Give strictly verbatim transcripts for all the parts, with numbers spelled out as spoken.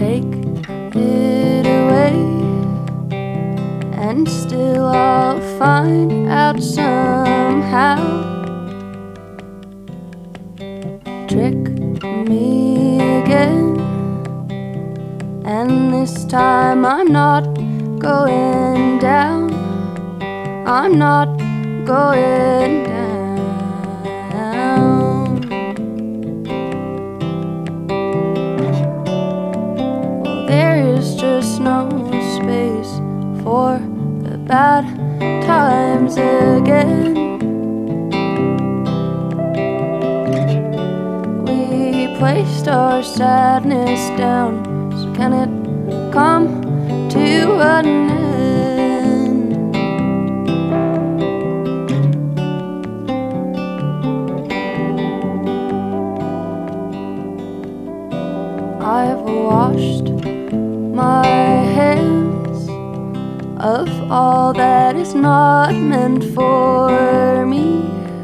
take it away, and still I'll find out somehow. Trick me again, and this time I'm not going down. I'm not going down. Well, there is just no space for the bad times again. We placed our sadness down, so can it come to an end? I've washed my hands of all that is not meant for me,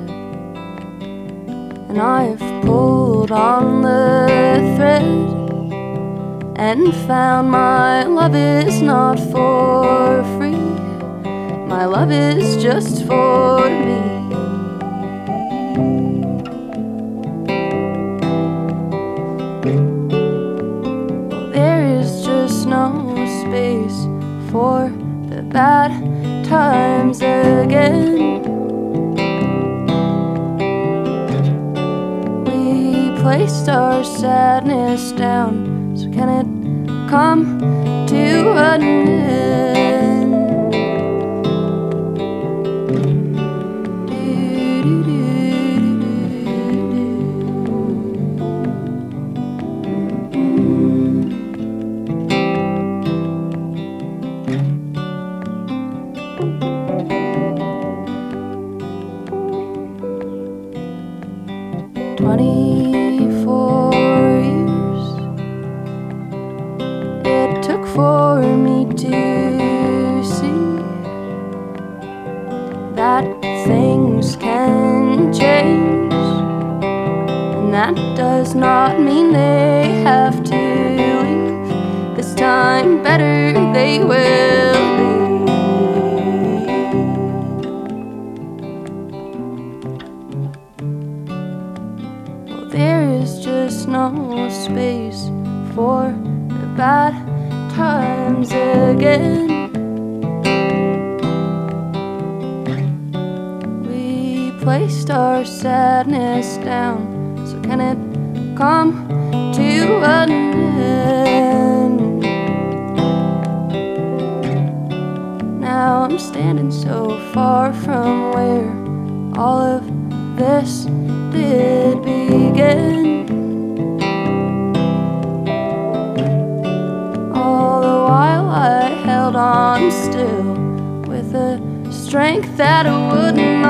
and I've pulled on the thread and found my love is not for free. My love is just for me. There is just no space for the bad times again. We placed our sadness down, so can it come to an end? Twenty-four years it took for me to see that things can change, and that does not mean they have to leave. This time better they will be. There is just no space for the bad times again. We placed our sadness down, so can it come to an end? Now I'm standing so far from where all of this did begin. All the while I held on still with a strength that would not